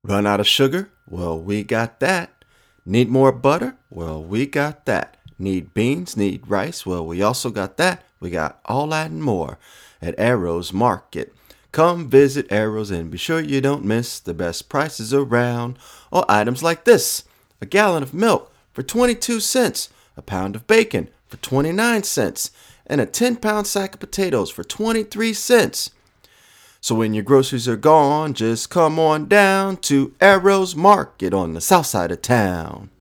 Run out of sugar? Well, we got that. Need more butter? Well, we got that. Need beans? Need rice? Well, we also got that. We got all that and more at Arrow's Market. Come visit Arrow's and be sure you don't miss the best prices around. Or items like this: a gallon of milk for 22 cents, a pound of bacon for 29 cents, and a 10-pound sack of potatoes for 23 cents. So when your groceries are gone, just come on down to Arrow's Market on the south side of town.